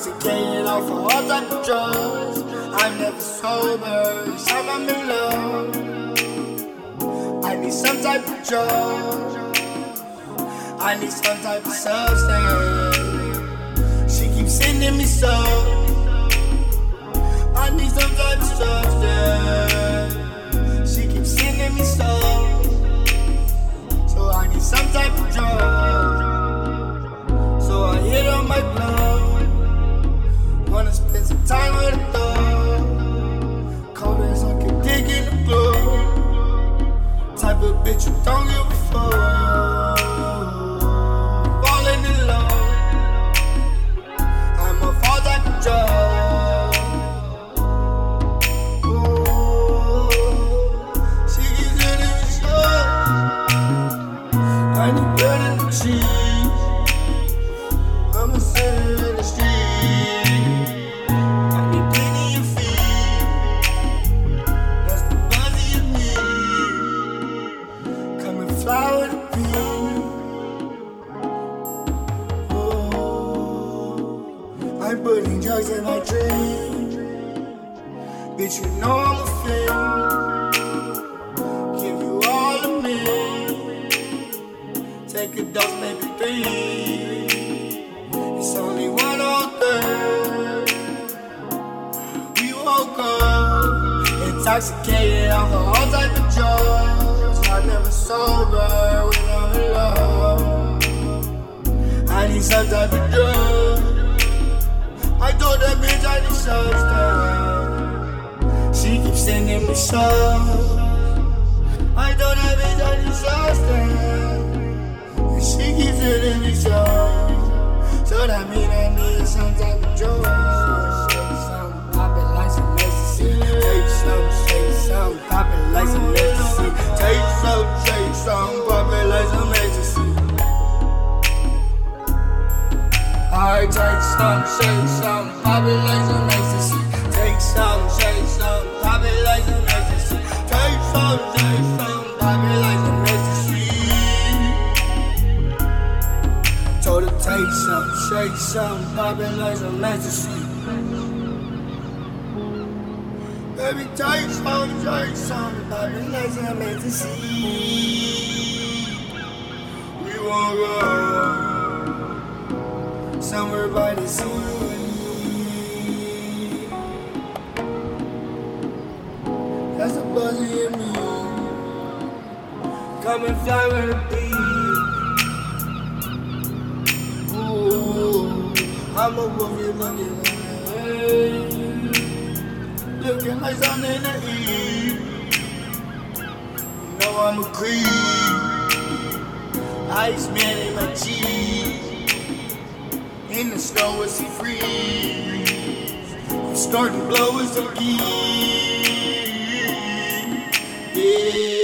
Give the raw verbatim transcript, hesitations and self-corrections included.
intoxicated off of all type of drugs. I'm never sober, each time I'm in love. I need some type of drug, I need some type of substance. She keeps sending me some. I need some type of substance. She keeps sending me some. So I need some type of drug. So I hit on my glove. Wanna spend some time with a thug. Cold as I can dig in the glove. Type of bitch who don't give a fuck. Falling in love. I'm a fall type of drug. Ooh, she keeps hitting me short. I need bread and the cheese. I'm a sinner in the street. I need plenty of feet. That's the buzzy of me. Come and fly with a bee. Oh, I'm putting drugs in my dreams. Bitch, you know I'm a fiend. Give you all of me. Take a dose, maybe three. It's only one or third. We woke up intoxicated off of all type of drugs. I'm never sober when I'm in love. I need some type of drug. I told that bitch I need substance. She keeps sending me some. I told that bitch I need substance. And she keeps sending me some. So that mean I need some type of drug. Shake some, pop it like some ecstasy. Take some, shake some, pop it like some ecstasy. Take some, shake some, pop it like some ecstasy. I take some, shake some, pop it like some ecstasy. Take some, shake some, pop it like some ecstasy. Take some, shake some, pop it like some ecstasy. Told her take some, shake some, pop it like some ecstasy. Baby, take some, shake some, pop it like some ecstasy. We won't go somewhere by the sea. That's the buzzy in me. Come and fly with a bee. I'm a woman looking like, looking like something to eat. You know I'm a creep. Iceman in my cheese. In the snow it's a freeze. I'm starting to blow as a key. Yeah.